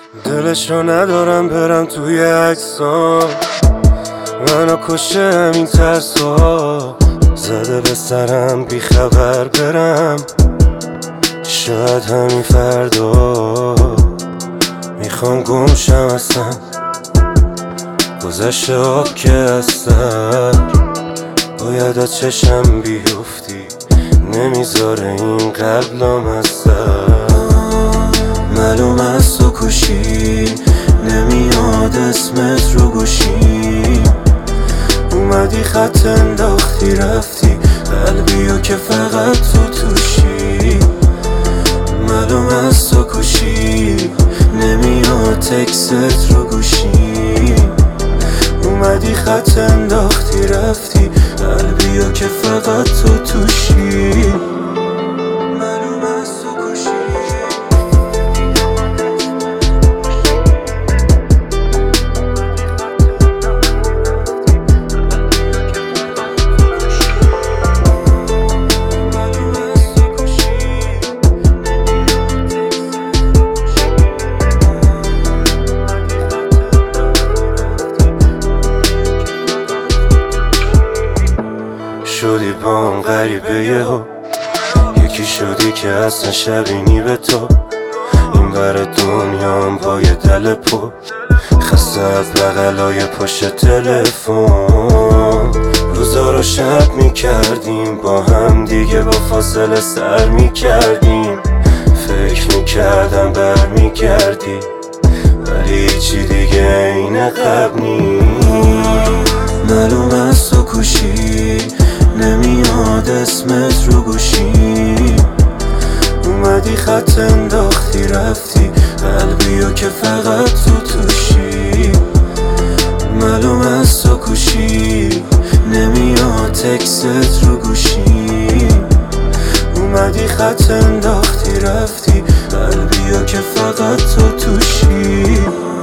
دلشو ندارم برم توی عکسام، منو کشه همین ترسا. زده به سرم بی خبر برم، شاید همین فردا میخوام گمشم اصلا. گذشته آب که از سر باید از چشم بیفتی، نمیذاره این قلب لامصب. معلوم از تو کشی نمیاد اسمت رو گوشی، اومدی خط انداختی رفتی قلبیو که فقط تو توشی. معلوم از تو کشی نمیاد تکست رو گوشی، اومدی خط انداختی رفتی قلبیو که فقط تو توشی. شدی با هم غریبه یهو، یکی شدی که اصلا شبینی به تو. این بر دنیام با یه دل پر خسته از بغلای پشت تلفن. روزا رو شب میکردیم با هم دیگه، با فاصله سر میکردیم. فکر میکردم بر میگردی ولی چی دیگه این قبل نیست. معلوم از تو کشی نمیاد اسمت رو گوشی، اومدی خط انداختی رفتی قلبیو که فقط تو توشی. معلوم از تو کشی نمیاد تکست رو گوشی، اومدی خط انداختی رفتی قلبیو که فقط تو توشی.